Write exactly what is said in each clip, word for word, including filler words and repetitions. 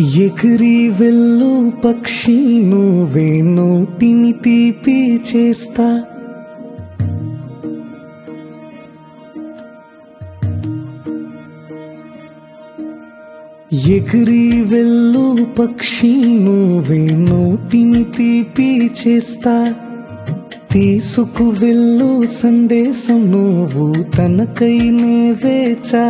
ఎగిరి వెళ్ళు పక్షి నువ్వే నోటిని తీపి చేస్తా ఎగిరి వెళ్ళు పక్షి నువ్వే నోటిని తీపి చేస్తా తీసుకు వెళ్ళు సందేశం నువ్వు తనకై నే వేచా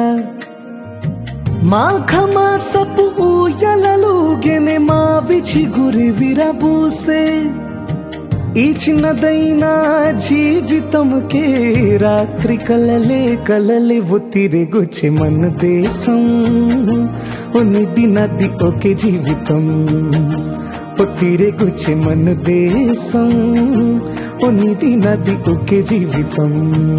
మాఘమాసపు ఊయలలుగెనే మావి చిగురి విరబూసే ఈ చిన్నదైనా జీవితముకే రాత్రి కలలే కలలే ఒత్తిరిగొచ్చే మన దేశం ఒనిది నది ఒకే జీవితం ఒత్తిరిగొచ్చే మన దేశం ఒనిది నది ఒకే జీవితం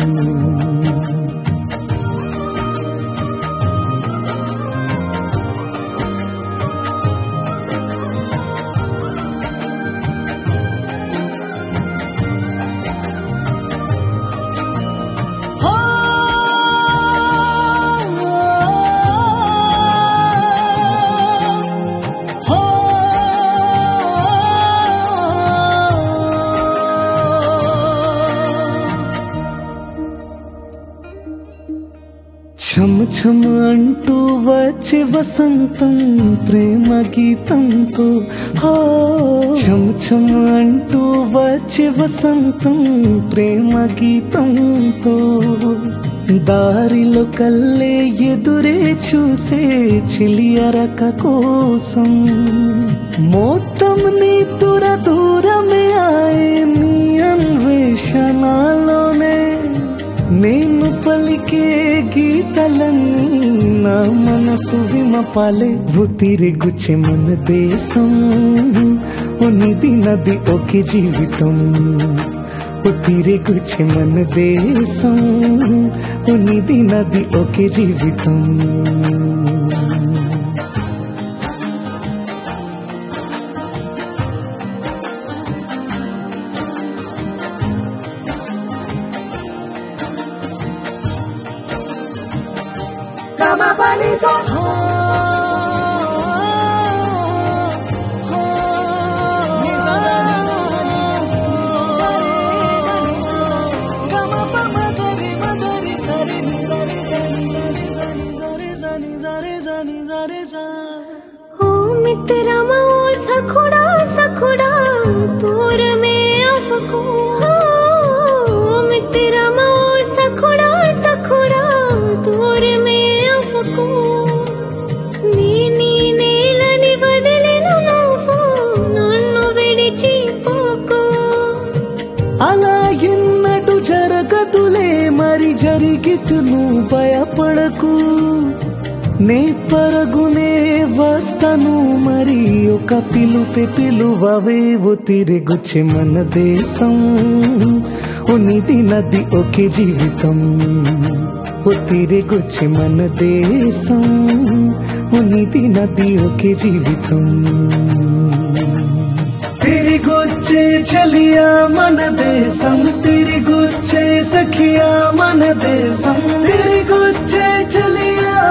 చమ చమ అంటూ వచ్చే వసంతం ప్రేమ గీతంతో హో చమ చమ అంటూ వచ్చే వసంతం ప్రేమ గీతంతో దారిలో కల్లే ఎదురే చూసే చిలియరక కోసం మొత్తం నీ తుర దూరమే ఆయే నీ అన్వేషణలోనే నేను పలికే గీతలన్నీ నా మనసు విమపాలే ఒత్తిరిగుచ్చే మన దేశం ఒనిది నది ఒకే జీవితం ఒత్తిరిగుచ్చే మన దేశం ఒనిది నది ఒకే జీవితం ओ मित्रा ओ सखुड़ा सखुड़ा तोर में अफको ओ मित्रा ओ सखुड़ा सखुड़ा तोर में अफको नी नी नेలని వదిలేను నువ్వు నన్ను విడిచిపోకు అలా ఎన్నడూ జరగదులే మరి జరిగితే నువ్వు భయపడకు నే పరుగునే వస్తాను మరి ఒక పిలుపే పిలువవే ఒత్తిరిగుచ్చే మన దేశం ఒనిది నది ఒకే జీవితం ఒత్తిరిగుచ్చే మన దేశం ఒనిది నది ఒకే జీవితం తిరిగొచ్చే చలియా మన దేశం తిరిగొచ్చే సఖియా మన దేశం తిరిగొచ్చే చలియా